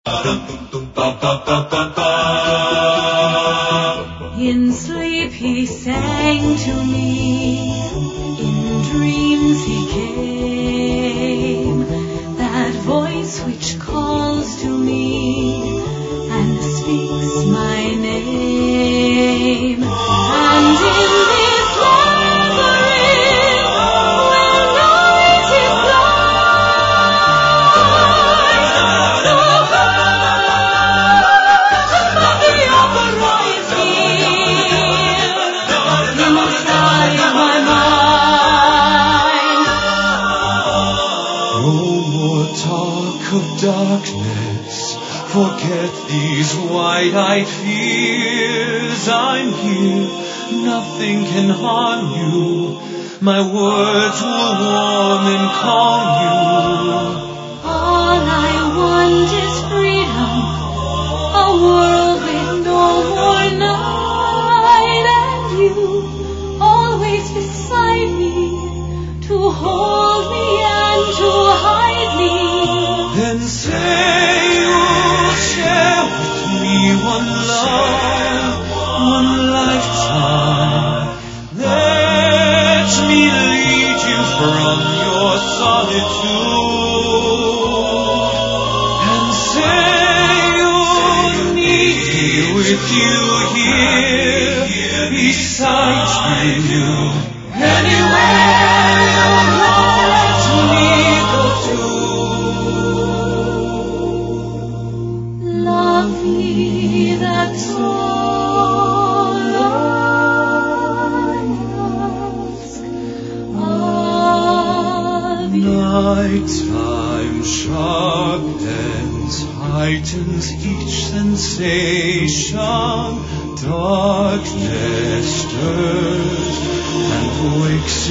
In sleep he sang to me, in dreams he came, that voice which calls to me and speaks my name. And in this labyrinth, where night is blind, the voice of the opera is here, inside my mind. No more talk of darkness, forget these wide-eyed fears. I'm here, nothing can harm you, my words will warm and calm you. All I want is freedom, a world with no more night, and you always beside me, to hold me and to hide me. Then say you'll share with me one love, one lifetime. Let me lead you from your solitude, and say you'll meet me with you here, beside you. Anywhere you'll let me go to. Love me, that's all I ask of you. Nighttime sharpens, heightens each sensation. Darkness stirs and wakes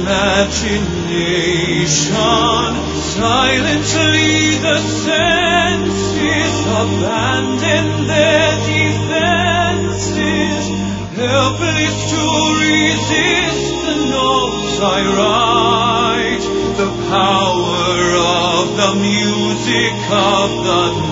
imagination. Silently the senses abandon their defenses, helpless to resist the notes I write. The power of the music of the